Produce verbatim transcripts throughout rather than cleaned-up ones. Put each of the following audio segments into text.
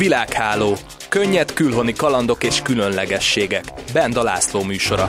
Világháló. Könnyed külhoni kalandok és különlegességek. Benda László műsora.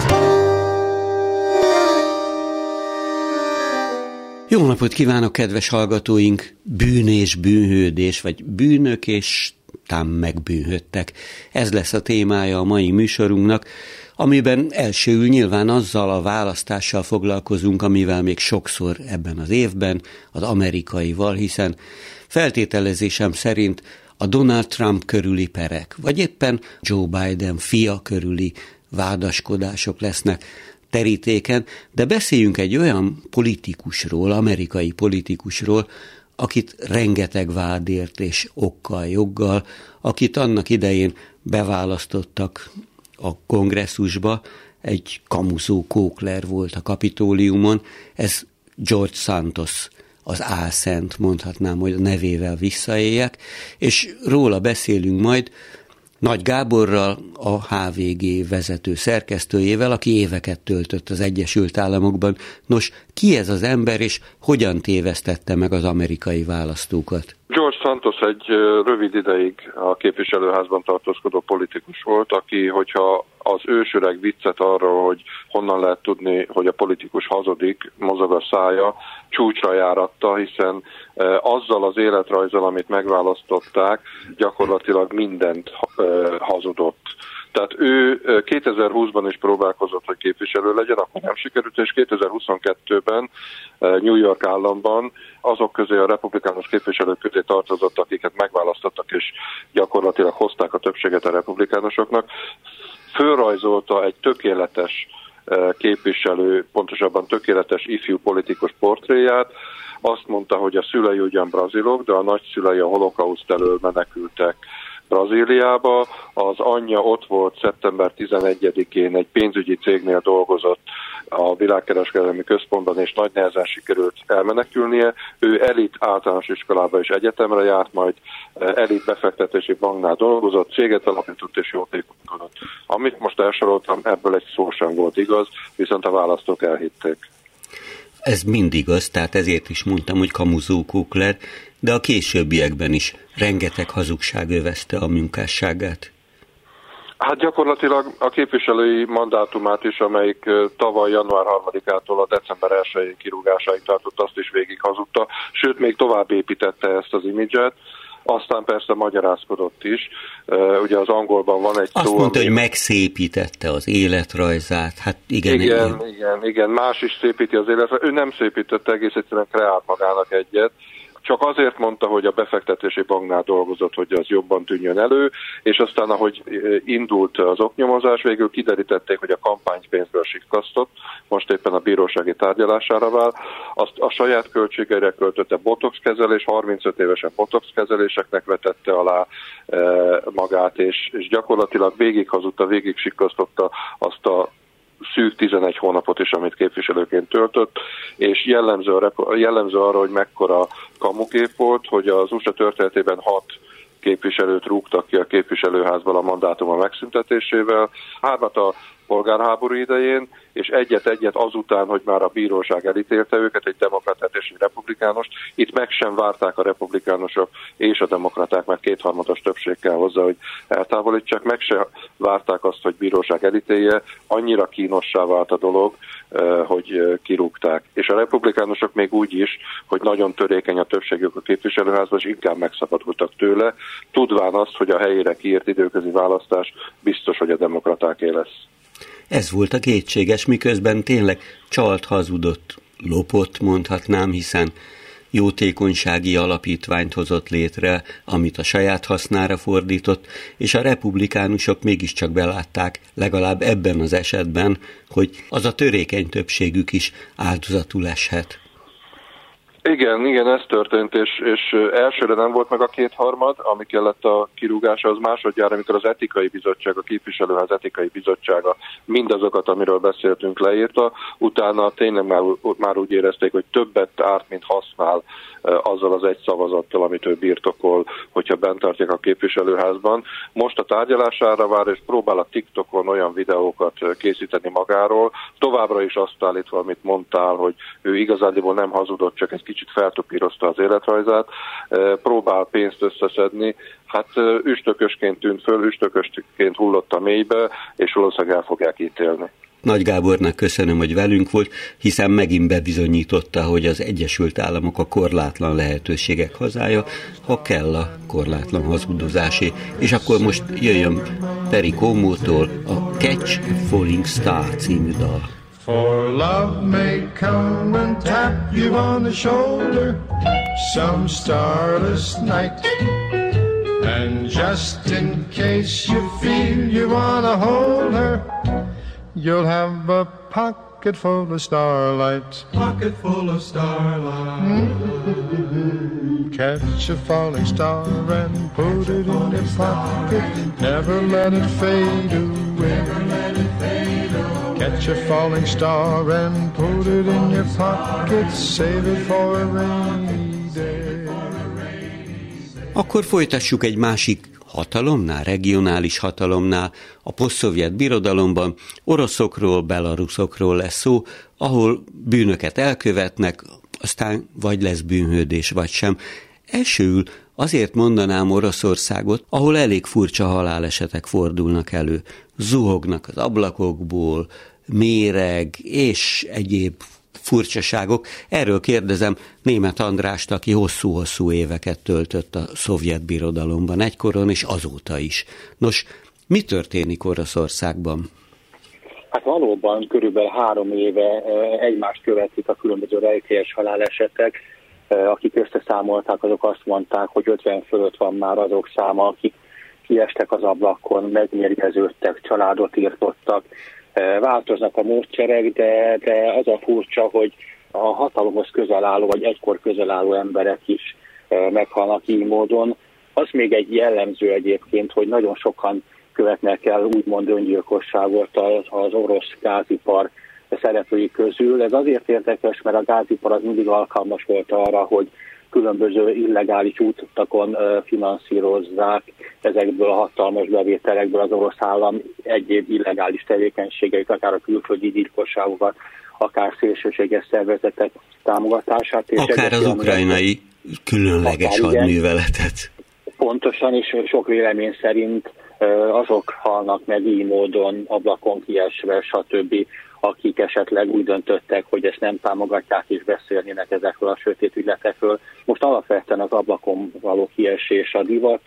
Jó napot kívánok, kedves hallgatóink! Bűn és bűnhődés, vagy bűnök és tám megbűnhődtek. Ez lesz a témája a mai műsorunknak, amiben elsőül nyilván azzal a választással foglalkozunk, amivel még sokszor ebben az évben, az amerikaival, hiszen feltételezésem szerint a Donald Trump körüli perek, vagy éppen Joe Biden fia körüli vádaskodások lesznek terítéken, de beszéljünk egy olyan politikusról, amerikai politikusról, akit rengeteg vádért és okkal, joggal, akit annak idején beválasztottak a kongresszusba, egy kamuszó kókler volt a Kapitóliumon, ez George Santos, az álszent, mondhatnám, hogy a nevével visszaéljek, és róla beszélünk majd Nagy Gáborral, a há vé gé vezető szerkesztőjével, aki éveket töltött az Egyesült Államokban. Nos, ki ez az ember, és hogyan tévesztette meg az amerikai választókat? George Santos egy rövid ideig a képviselőházban tartózkodó politikus volt, aki, hogyha az ősöreg viccet arról, hogy honnan lehet tudni, hogy a politikus hazudik, mozog a szája, csúcsra járatta, hiszen azzal az életrajzzal, amit megválasztották, gyakorlatilag mindent hazudott. Tehát ő kétezer-húszban is próbálkozott, hogy képviselő legyen, akkor nem sikerült, és kétezer-huszonkettőben New York államban azok közé, a republikánus képviselők közé tartozott, akiket megválasztottak, és gyakorlatilag hozták a többséget a republikánusoknak. Fölrajzolta egy tökéletes képviselő, pontosabban tökéletes ifjú politikus portréját. Azt mondta, hogy a szülei ugyan brazilok, de a nagyszülei a holokauszt elől menekültek Brazíliába. Az anyja ott volt szeptember tizenegyedikén, egy pénzügyi cégnél dolgozott a világkereskedelmi központban, és nagy nehezen sikerült elmenekülnie. Ő elit általános iskolába és egyetemre járt, majd elit befektetési banknál dolgozott, céget alapított és jótékonykodott. Amit most elsoroltam, ebből egy szó sem volt igaz, viszont a választók elhitték. Ez mind igaz, tehát ezért is mondtam, hogy kamuzó kókler, de a későbbiekben is rengeteg hazugság övezte a munkásságát. Hát gyakorlatilag a képviselői mandátumát is, amelyik tavaly január harmadikától a december elsején kirúgásáig tartott, azt is végig hazudta, sőt még tovább építette ezt az imidzset. Aztán persze magyarázkodott is. Ugye az angolban van egy Azt szó, mondta, ami... hogy megszépítette az életrajzát. Hát igen, igen, igen, igen, igen, más is szépíti az életrajzát. Ő nem szépítette, egész egyszerűen kreált magának egyet. Csak azért mondta, hogy a befektetési banknál dolgozott, hogy az jobban tűnjön elő, és aztán, ahogy indult az oknyomozás, végül kiderítették, hogy a kampánypénzből sikkasztott, most éppen a bírósági tárgyalására vár. Azt a saját költségeire költötte botox kezelés, harmincöt évesen botox kezeléseknek vetette alá e, magát, és, és gyakorlatilag végig hazudta, végig sikkasztotta azt a szűk tizenegy hónapot is, amit képviselőként töltött, és jellemző, jellemző arra, hogy mekkora kamukép volt, hogy az u es á történetében hat képviselőt rúgtak ki a képviselőházból a mandátuma megszüntetésével, hármat a polgárháború idején, és egyet-egyet azután, hogy már a bíróság elítélte őket, egy demokratát és egy republikánust. Itt meg sem várták a republikánusok és a demokraták, mert kétharmados többség kell hozzá, hogy eltávolítsák, meg sem várták azt, hogy bíróság elítélje. Annyira kínossá vált a dolog, hogy kirúgták. És a republikánusok még úgy is, hogy nagyon törékeny a többségük a képviselőházban, és inkább megszabadultak tőle, tudván azt, hogy a helyére kiírt időközi választás biztos, hogy a demokratáké lesz. Ez volt a kétséges, miközben tényleg csalt, hazudott, lopott, mondhatnám, hiszen jótékonysági alapítványt hozott létre, amit a saját hasznára fordított, és a republikánusok mégiscsak belátták, legalább ebben az esetben, hogy az a törékeny többségük is áldozatul eshet. Igen, igen, ez történt, és, és elsőre nem volt meg a kétharmad, ami kellett a kirúgása, az másodjára, amikor az etikai bizottság, a képviselőház etikai bizottsága mindazokat, amiről beszéltünk, leírta, utána tényleg már, már úgy érezték, hogy többet árt, mint használ azzal az egy szavazattal, amit ő birtokol, hogyha bent tartják a képviselőházban. Most a tárgyalására vár, és próbál a TikTokon olyan videókat készíteni magáról, továbbra is azt állítva, amit mondtál, hogy ő igazából nem hazudott, csak egy kicsit feltopírozta az életrajzát, próbál pénzt összeszedni, hát üstökösként tűnt föl, üstökösként hullott a mélybe, és valószínűleg el fogják ítélni. Nagy Gábornak köszönöm, hogy velünk volt, hiszen megint bebizonyította, hogy az Egyesült Államok a korlátlan lehetőségek hazája, ha kell a korlátlan hazudozásé. És akkor most jöjjön Perry Comótól a Catch a Falling Star című dal. For love may come and tap you on the shoulder some starless night, and just in case you feel you wanna hold her, you'll have a pocket full of starlight. Pocket full of starlight. Mm-hmm. Catch a falling star and put it in your pocket. Never let it fade away. Never let it fade away. Catch a falling star and put it in your pocket. Save it for a rainy day. Akkor folytassuk egy másik hatalomnál, regionális hatalomnál, a posztszovjet birodalomban oroszokról, belaruszokról lesz szó, ahol bűnöket elkövetnek, aztán vagy lesz bűnhődés, vagy sem. Elsőül azért mondanám Oroszországot, ahol elég furcsa halálesetek fordulnak elő. Zuhognak az ablakokból, méreg és egyéb furcsaságok. Erről kérdezem Németh Andrást, aki hosszú-hosszú éveket töltött a szovjet birodalomban egykoron, és azóta is. Nos, mi történik Oroszországban? Hát valóban körülbelül három éve egymást követik a különböző rejtélyes halálesetek. Akik összeszámolták, azok azt mondták, hogy ötven fölött van már azok száma, akik kiestek az ablakon, megmérgeződtek, családot írtottak. Változnak a módszerek, de, de az a furcsa, hogy a hatalomhoz közel álló, vagy egykor közel álló emberek is meghalnak így módon. Az még egy jellemző egyébként, hogy nagyon sokan követnek el úgymond öngyilkosságot az, az orosz gázipar szereplői közül. Ez azért érdekes, mert a gázipar az mindig alkalmas volt arra, hogy különböző illegális útakon finanszírozzák ezekből a hatalmas bevételekből az orosz állam egyéb illegális tevékenységeit, akár a külföldi gyilkosságokat, akár szélsőséges szervezetek támogatását. És akár az ukrajnai különleges akár, hadműveletet. Pontosan, és sok vélemény szerint azok halnak meg így módon, ablakon kiesve, stb., akik esetleg úgy döntöttek, hogy ezt nem támogatják és beszélnének ezekről a sötét ügyletekről. Most alapvetően az ablakon való kiesés a divat.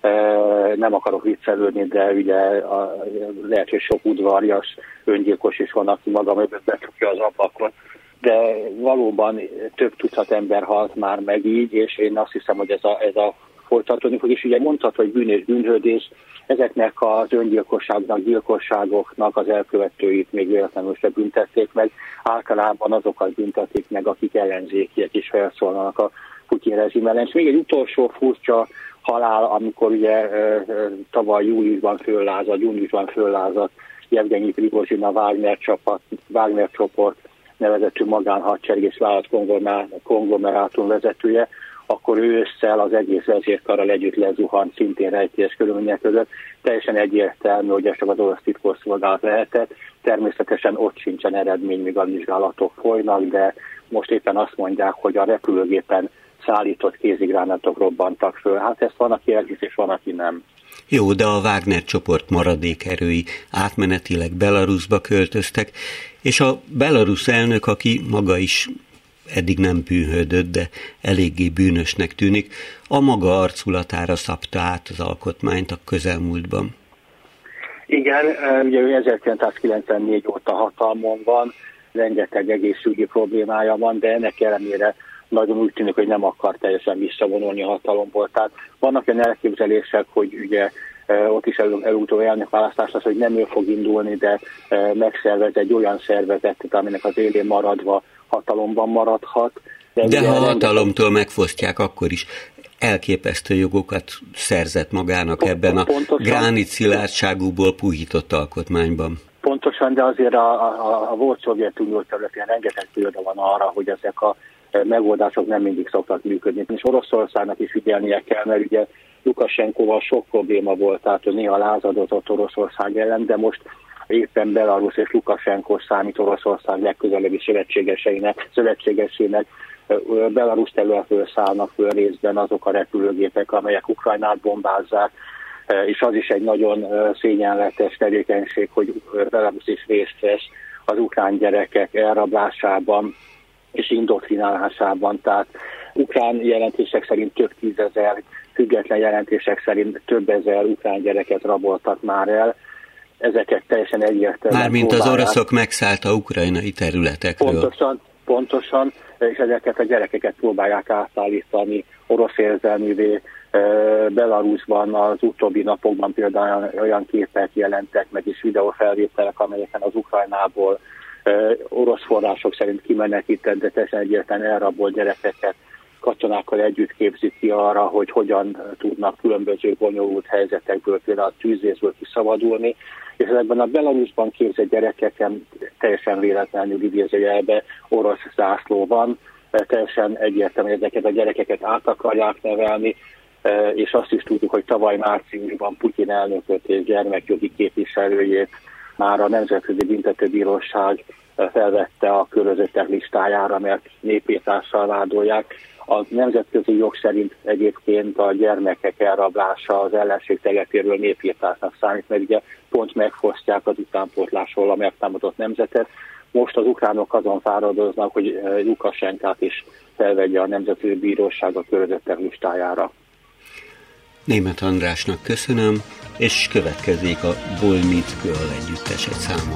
Nem akarok viccelődni, de ugye a, lehet, hogy sok udvarjas öngyilkos is van, aki maga mögött becsukja az ablakon. De valóban több tucat ember halt már meg így, és én azt hiszem, hogy ez a, ez a folytatódni fog. És ugye mondható, hogy bűn és bűnhődés, ezeknek az öngyilkosságnak, gyilkosságoknak az elkövetőit még véletlenül se büntették meg. Általában azokat büntetik meg, akik ellenzékiek is felszólalnak a Putyin rezsim ellen. És még egy utolsó furcsa halál, amikor ugye tavaly júliusban föllázadt, júniusban föllázadt Jevgenyi Prigozsin, a Wagner csapat, Wagner csoport nevezetű magánhadsereg és vállalat konglomerátum vezetője, akkor ő ősszel az egész vezérkarral együtt lezuhant, szintén rejtélyes körülmények között. Teljesen egyértelmű, hogy ez csak az orosz titkosszolgálat lehetett. Természetesen ott sincsen eredmény, míg a vizsgálatok folynak, de most éppen azt mondják, hogy a repülőgépen szállított kézigránátok robbantak föl. Hát ezt van, aki elhisz, és van, aki nem. Jó, de a Wagner csoport maradékerői átmenetileg Belarusba költöztek, és a belarusz elnök, aki maga is eddig nem bűnhődött, de eléggé bűnösnek tűnik, a maga arculatára szabta át az alkotmányt a közelmúltban. Igen, ugye ő ezerkilencszázkilencvennégy óta hatalmon van, rengeteg egészségügyi problémája van, de ennek ellenére nagyon úgy tűnik, hogy nem akar teljesen visszavonulni a hatalomból. Tehát vannak olyan elképzelések, hogy ugye ott is elutó elnökválasztás az, hogy nem ő fog indulni, de megszervez egy olyan szervezetet, aminek az élén maradva hatalomban maradhat. De, de ha a hatalomtól megfosztják, akkor is elképesztő jogokat szerzett magának ebben a gránit szilárdságúból puhított alkotmányban. Pontosan, de azért a, a, a volt Szovjetunió területén rengeteg példa van arra, hogy ezek a megoldások nem mindig szoktak működni. És Oroszországnak is figyelnie kell, mert ugye Lukasenkóval sok probléma volt, tehát hogy néha lázadott Oroszország ellen, de most éppen Belarus és Lukasenko számít Oroszország legközelebbi szövetségeseinek, szövetségesének. Belarus területről szállnak föl részben azok a repülőgépek, amelyek Ukrajnát bombázzák, és az is egy nagyon szégyenletes tevékenység, hogy Belarus is részt vesz az ukrán gyerekek elrablásában és indoktrinálásában. Tehát ukrán jelentések szerint több tízezer, független jelentések szerint több ezer ukrán gyereket raboltak már el. Ezeket teljesen egyértelműen Mármint az oroszok megszállta ukrajnai területekről. Pontosan, pontosan, és ezeket a gyerekeket próbálják átállítani orosz érzelművé. Belarusban az utóbbi napokban például olyan képek jelentek meg, és videófelvételek, amelyeken az Ukrajnából orosz források szerint kimenekített, de teljesen egyértelműen elrabolt gyerekeket katonákkal együtt képzik ki arra, hogy hogyan tudnak különböző bonyolult helyzetekből, például a tűzvészből kiszabadulni, és ezekben a Belarusban képzett gyerekeken teljesen véletlenül idézőjelbe orosz zászló van, teljesen egyértelműen ezeket a gyerekeket át akarják nevelni, és azt is tudjuk, hogy tavaly márciusban Putyin elnököt és gyermekjogi képviselőjét már a Nemzetközi Büntetőbíróság felvette a körözöttek listájára, mert népírtással vádolják. A nemzetközi jog szerint egyébként a gyermekek elrablása az ellenség területéről népírtásnak számít, mert ugye pont megfosztják az utánpótlásról a megtámadott nemzetet. Most az ukránok azon fáradoznak, hogy Lukasenkát is felvegye a Nemzetközi Bíróság a körözöttek listájára. Németh Andrásnak köszönöm, és következik a Boy Meets Girl együttes egy száma.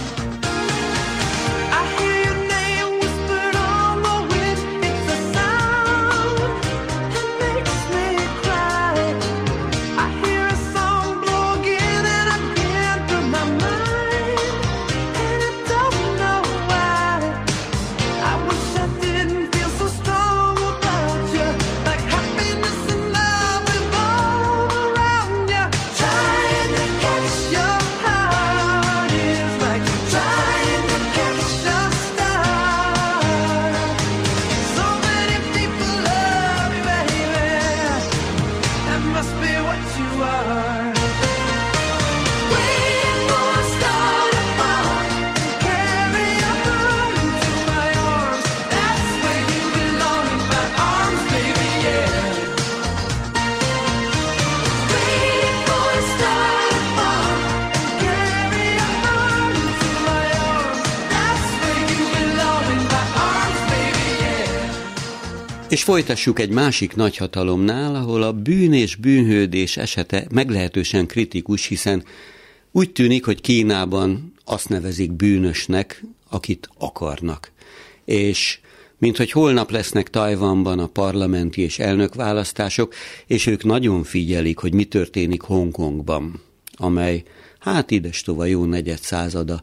És folytassuk egy másik nagyhatalomnál, ahol a bűn és bűnhődés esete meglehetősen kritikus, hiszen úgy tűnik, hogy Kínában azt nevezik bűnösnek, akit akarnak. És minthogy holnap lesznek Tajvanban a parlamenti és elnökválasztások, és ők nagyon figyelik, hogy mi történik Hongkongban, amely hát idestova jó negyed százada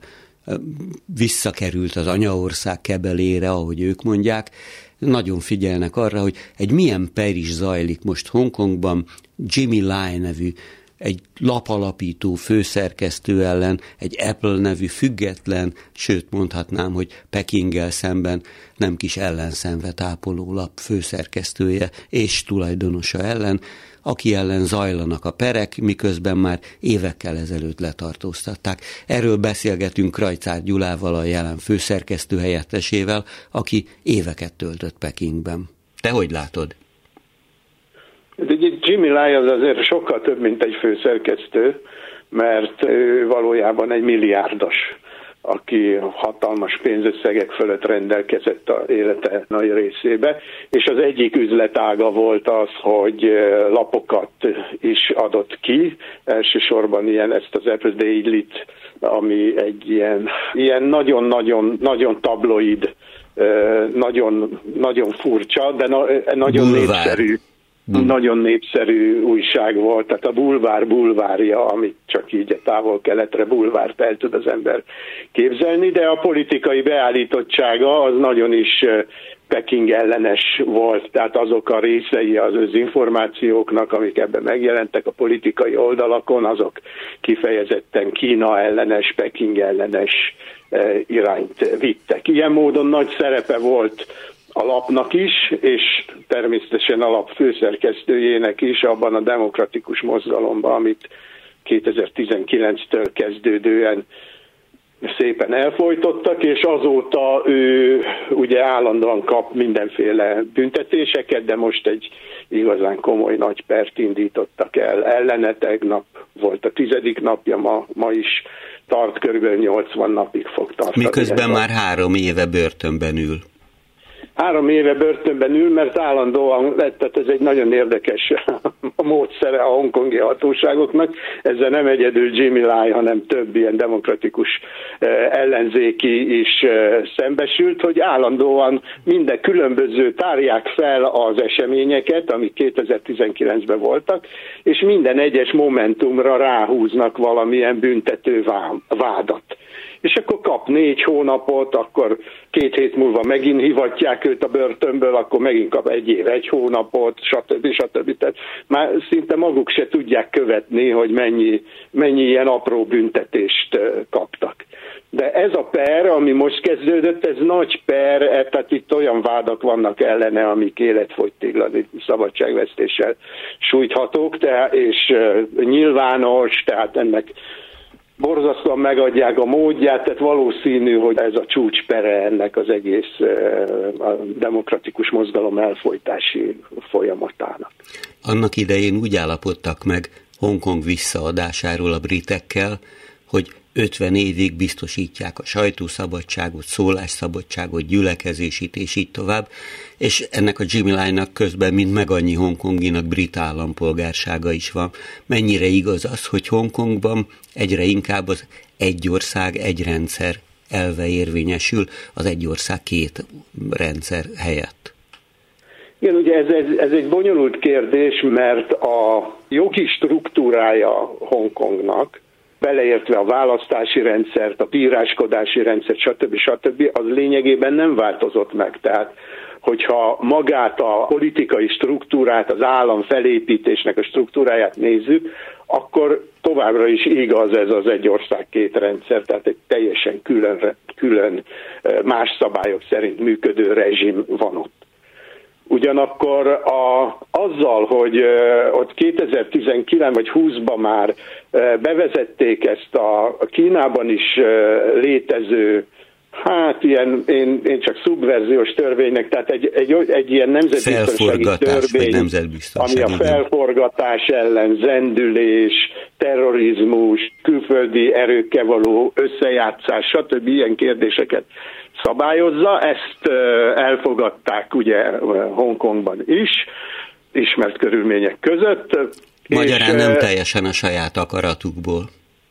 visszakerült az anyaország kebelére, ahogy ők mondják. Nagyon figyelnek arra, hogy egy milyen per is zajlik most Hongkongban. Jimmy Lai nevű, egy lapalapító főszerkesztő ellen, egy Apple nevű független, sőt mondhatnám, hogy Pekinggel szemben nem kis ellenszenvet ápoló lap főszerkesztője és tulajdonosa ellen, aki ellen zajlanak a perek, miközben már évekkel ezelőtt letartóztatták. Erről beszélgetünk Krajcár Gyulával, a jelen főszerkesztő helyettesével, aki éveket töltött Pekingben. Te hogy látod? Jimmy Lai az azért sokkal több, mint egy főszerkesztő, mert ő valójában egy milliárdos, aki hatalmas pénzösszegek fölött rendelkezett az élete nagy részébe, és az egyik üzletága volt az, hogy lapokat is adott ki, elsősorban ilyen ezt az Apple Daily-t, ami egy ilyen, ilyen nagyon-nagyon nagyon tabloid, nagyon, nagyon furcsa, de na, nagyon Bulvár. népszerű. Hmm. Nagyon népszerű újság volt, tehát a bulvár bulvárja, amit csak így a távol-keletre bulvárt el tud az ember képzelni, de a politikai beállítottsága az nagyon is Peking ellenes volt, tehát azok a részei az információknak, amik ebben megjelentek a politikai oldalakon, azok kifejezetten Kína ellenes, Peking ellenes irányt vittek. Ilyen módon nagy szerepe volt a lapnak is, és természetesen a lap főszerkesztőjének is abban a demokratikus mozgalomban, amit kétezer-tizenkilenctől kezdődően szépen elfojtottak, és azóta ő ugye állandóan kap mindenféle büntetéseket, de most egy igazán komoly nagy pert indítottak el ellene, tegnap volt a tizedik napja, ma, ma is tart, körülbelül nyolcvan napig fog tartani. Miközben már három éve börtönben ül. Három éve börtönben ül, mert állandóan, tehát ez egy nagyon érdekes módszere a hongkongi hatóságoknak. Ezzel nem egyedül Jimmy Lai, hanem több ilyen demokratikus ellenzéki is szembesült, hogy állandóan minden különböző tárják fel az eseményeket, amik kétezer-tizenkilencben voltak, és minden egyes momentumra ráhúznak valamilyen büntető vádat. És akkor kap négy hónapot, akkor két hét múlva megint hivatják őt a börtönből, akkor megint kap egy év, egy hónapot, stb. stb. Tehát már szinte maguk se tudják követni, hogy mennyi, mennyi ilyen apró büntetést kaptak. De ez a per, ami most kezdődött, ez nagy per, tehát itt olyan vádak vannak ellene, amik életfogytiglani szabadságvesztéssel sújthatók, tehát, és nyilvános, tehát ennek borzasztóan megadják a módját, tehát valószínű, hogy ez a csúcspere ennek az egész a demokratikus mozgalom elfojtási folyamatának. Annak idején úgy állapodtak meg Hongkong visszaadásáról a britekkel, hogy ötven évig biztosítják a sajtószabadságot, szólásszabadságot, gyülekezését és így tovább, és ennek a Jimmy Lai-nak közben mind meg annyi hongkonginak brit állampolgársága is van. Mennyire igaz az, hogy Hongkongban egyre inkább az egy ország, egy rendszer elve érvényesül az egy ország két rendszer helyett? Igen, ugye ez, ez, ez egy bonyolult kérdés, mert a jogi struktúrája Hongkongnak, beleértve a választási rendszert, a bíráskodási rendszert, stb. stb., az lényegében nem változott meg. Tehát, hogyha magát a politikai struktúrát, az állam felépítésnek a struktúráját nézzük, akkor továbbra is igaz ez az egy ország két rendszer, tehát egy teljesen külön, külön más szabályok szerint működő rezsim van ott. Ugyanakkor a, azzal, hogy uh, ott kétezer-tizenkilenc vagy húszban már uh, bevezették ezt a, a Kínában is uh, létező, hát ilyen, én, én csak szubverziós törvénynek, tehát egy, egy, egy ilyen nemzetbiztonsági törvény, ami a felforgatás ellen, zendülés, terrorizmus, külföldi erőkkel való összejátszás, stb. Ilyen kérdéseket szabályozza. Ezt elfogadták ugye Hongkongban is, ismert körülmények között. Magyarán és, nem teljesen a saját akaratukból.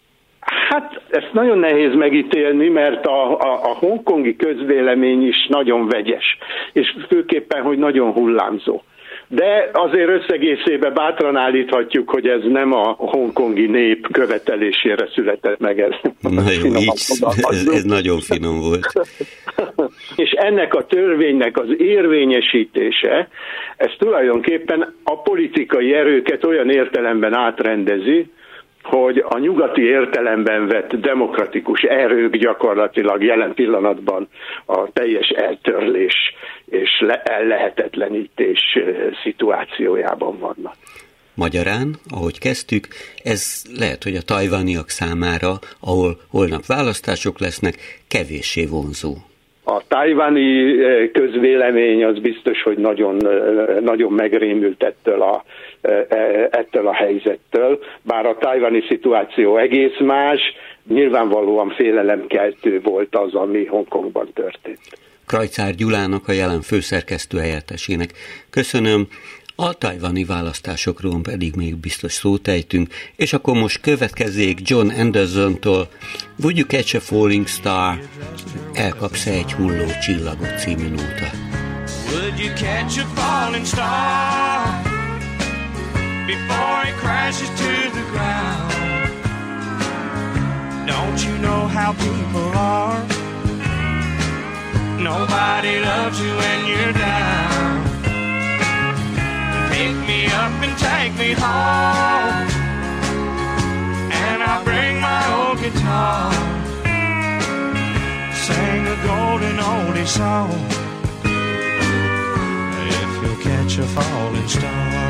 Hát ezt nagyon nehéz megítélni, mert a, a, a hongkongi közvélemény is nagyon vegyes, és főképpen, hogy nagyon hullámzó. De azért összegészében bátran állíthatjuk, hogy ez nem a hongkongi nép követelésére született meg. Ez, Na jó, így, ez, ez nagyon finom volt. És ennek a törvénynek az érvényesítése, ez tulajdonképpen a politikai erőket olyan értelemben átrendezi, hogy a nyugati értelemben vett demokratikus erők gyakorlatilag jelen pillanatban a teljes eltörlés és ellehetetlenítés szituációjában vannak. Magyarán, ahogy kezdtük, ez lehet, hogy a tajvaniak számára, ahol holnap választások lesznek, kevéssé vonzó. A tajvani közvélemény az biztos, hogy nagyon, nagyon megrémült ettől a, ettől a helyzettől, bár a tajvani szituáció egész más, nyilvánvalóan félelemkeltő volt az, ami Hongkongban történt. Krajcár Gyulának, a jelen főszerkesztő helyettesének köszönöm, a tajvani választásokról pedig még biztos szót ejtünk, és akkor most következzék John Andersontól Would You Catch a Falling Star? Elkapsz egy hulló csillagot című nóta. Would you catch a falling star before it crashes to the ground? Don't you know how people are? Nobody loves you when you're down. Pick me up and take me home, and I'll bring my old guitar, sing a golden oldie song, if you'll catch a falling star.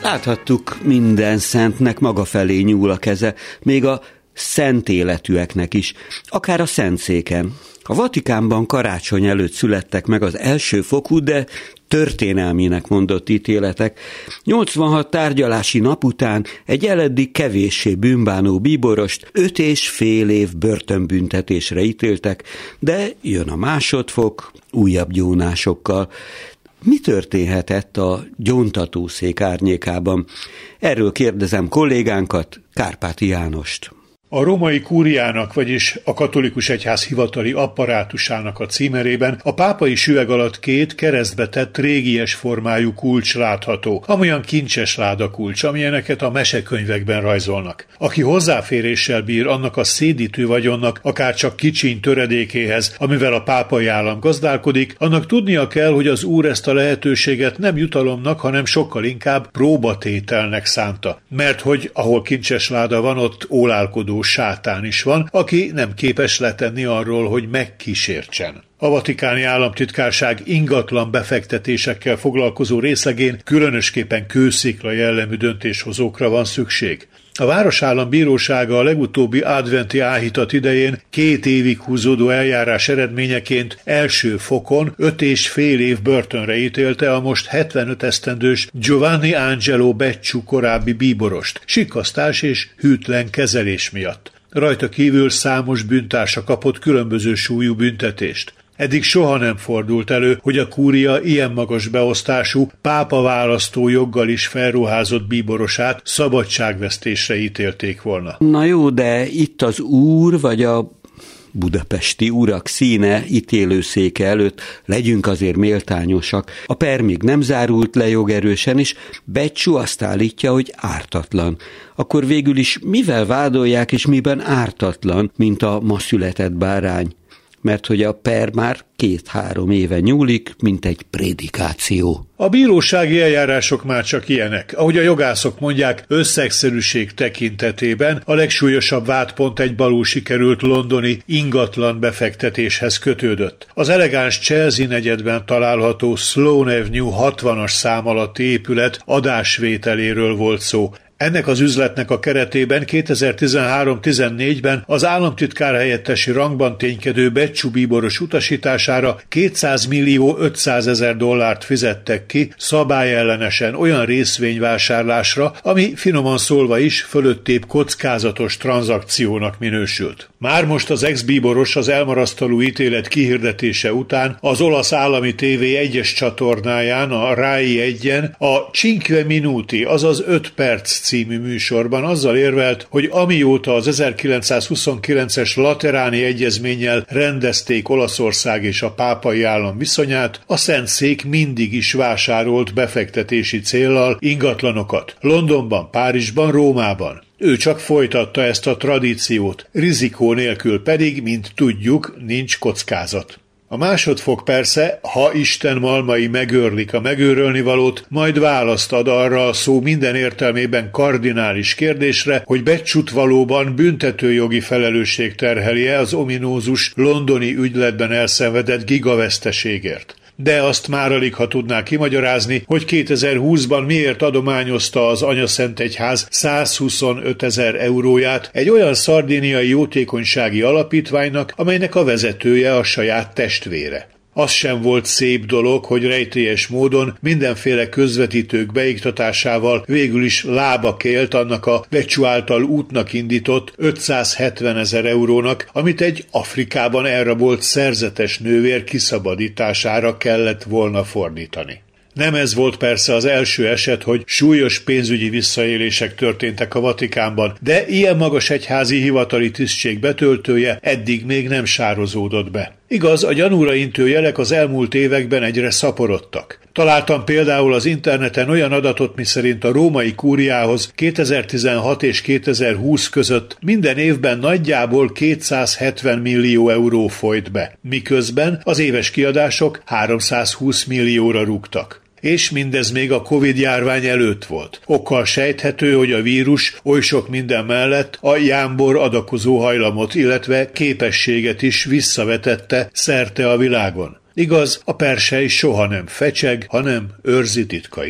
Láthattuk, minden szentnek maga felé nyúl a keze, még a szent életűeknek is, akár a Szentszéken. A Vatikánban karácsony előtt születtek meg az első fokú, de történelminek mondott ítéletek. nyolcvanhat tárgyalási nap után egy eleddig kevéssé bűnbánó bíborost öt és fél év börtönbüntetésre ítéltek, de jön a másodfok újabb gyónásokkal. Mi történhetett a gyóntatószék árnyékában? Erről kérdezem kollégánkat, Kárpáti Jánost. A római kúriának, vagyis a katolikus egyház hivatali apparátusának a címerében a pápai süveg alatt két keresztbe tett régies formájú kulcs látható, amolyan kincses ládakulcs, amilyeneket a mesekönyvekben rajzolnak. Aki hozzáféréssel bír annak a szédítő vagyonnak, akár csak kicsiny töredékéhez, amivel a pápai állam gazdálkodik, annak tudnia kell, hogy az Úr ezt a lehetőséget nem jutalomnak, hanem sokkal inkább próbatételnek szánta. Mert hogy ahol kincses láda van, ott ólálkodó sátán is van, aki nem képes letenni arról, hogy megkísértsen. A vatikáni államtitkárság ingatlan befektetésekkel foglalkozó részlegén különösképpen kőszikla jellemű döntéshozókra van szükség. A Városállam bírósága a legutóbbi adventi áhítat idején két évig húzódó eljárás eredményeként első fokon öt és fél év börtönre ítélte a most hetvenöt esztendős Giovanni Angelo Becciu korábbi bíborost, sikkasztás és hűtlen kezelés miatt. Rajta kívül számos bűntársa kapott különböző súlyú büntetést. Eddig soha nem fordult elő, hogy a kúria ilyen magas beosztású, pápa választó joggal is felruházott bíborosát szabadságvesztésre ítélték volna. Na jó, de itt az úr vagy a budapesti urak színe ítélőszéke előtt legyünk azért méltányosak. A per még nem zárult le jogerősen, és Becciu azt állítja, hogy ártatlan. Akkor végül is mivel vádolják, és miben ártatlan, mint a ma született bárány? Mert hogy a per már két-három éve nyúlik, mint egy prédikáció. A bírósági eljárások már csak ilyenek. Ahogy a jogászok mondják, összegszerűség tekintetében a legsúlyosabb vádpont egy balul sikerült londoni ingatlan befektetéshez kötődött. Az elegáns Chelsea negyedben található Sloane Avenue hatvanas szám alatti épület adásvételéről volt szó. Ennek az üzletnek a keretében kétezer-tizenhárom-tizennégyben az államtitkár helyettesi rangban ténykedő Becciu bíboros utasítására kétszáz millió ötszázezer dollárt fizettek ki szabályellenesen olyan részvényvásárlásra, ami finoman szólva is fölöttébb kockázatos tranzakciónak minősült. Már most az ex-bíboros az elmarasztaló ítélet kihirdetése után az olasz állami tévé egyes csatornáján, a Rai egyen a Cinque Minuti, azaz öt perc című műsorban azzal érvelt, hogy amióta az ezerkilencszázhuszonkilences Lateráni egyezménnyel rendezték Olaszország és a pápai állam viszonyát, a Szentszék mindig is vásárolt befektetési céllal ingatlanokat. Londonban, Párizsban, Rómában. Ő csak folytatta ezt a tradíciót, rizikó nélkül pedig, mint tudjuk, nincs kockázat. A másodfok persze, ha Isten malmai megőrlik a megőrölnivalót, majd választ ad arra a szó minden értelmében kardinális kérdésre, hogy Becciut valóban büntetőjogi felelősség terheli-e az ominózus londoni ügyletben elszenvedett gigaveszteségért. De azt már alig, ha tudná kimagyarázni, hogy kétezer-húszban miért adományozta az Anyaszentegyház százhuszonötezer euróját egy olyan szardíniai jótékonysági alapítványnak, amelynek a vezetője a saját testvére. Az sem volt szép dolog, hogy rejtélyes módon mindenféle közvetítők beiktatásával végül is lába kélt annak a Becciu által útnak indított ötszázhetvenezer eurónak, amit egy Afrikában elrabolt szerzetes nővér kiszabadítására kellett volna fordítani. Nem ez volt persze az első eset, hogy súlyos pénzügyi visszaélések történtek a Vatikánban, de ilyen magas egyházi hivatali tisztség betöltője eddig még nem sározódott be. Igaz, a gyanúra intő jelek az elmúlt években egyre szaporodtak. Találtam például az interneten olyan adatot, miszerint a római kúriához kétezer-tizenhat és kétezer-húsz között minden évben nagyjából kétszázhetven millió euró folyt be, miközben az éves kiadások háromszázhúsz millióra rúgtak. És mindez még a Covid-járvány előtt volt. Okkal sejthető, hogy a vírus oly sok minden mellett a jámbor adakozó hajlamot, illetve képességet is visszavetette szerte a világon. Igaz, a persely soha nem fecseg, hanem őrzi titkait.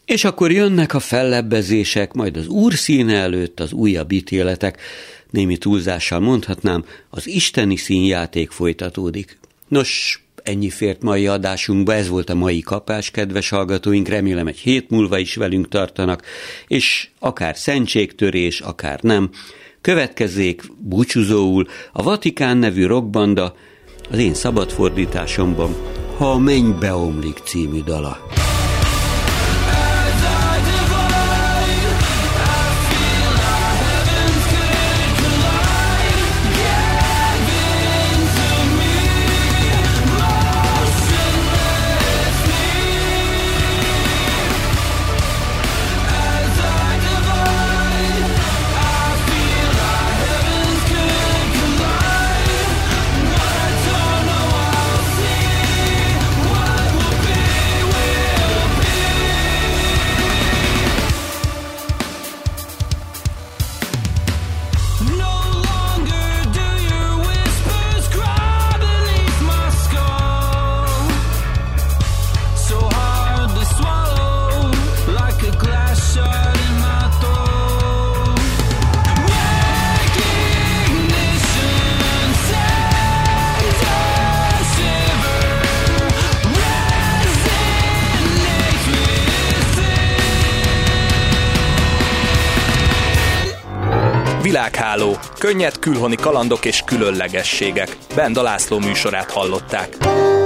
És akkor jönnek a fellebbezések, majd az Úr színe előtt az újabb ítéletek, némi túlzással mondhatnám, az isteni színjáték folytatódik. Nos, ennyi fért mai adásunkba, ez volt a mai kapás, kedves hallgatóink, remélem egy hét múlva is velünk tartanak, és akár szentségtörés, akár nem, következzék búcsúzóul a Vatikán nevű rockbanda, az én szabadfordításomban Ha a mennybe omlik című dala. Világháló, könnyed külhoni kalandok és különlegességek. Benda László műsorát hallották.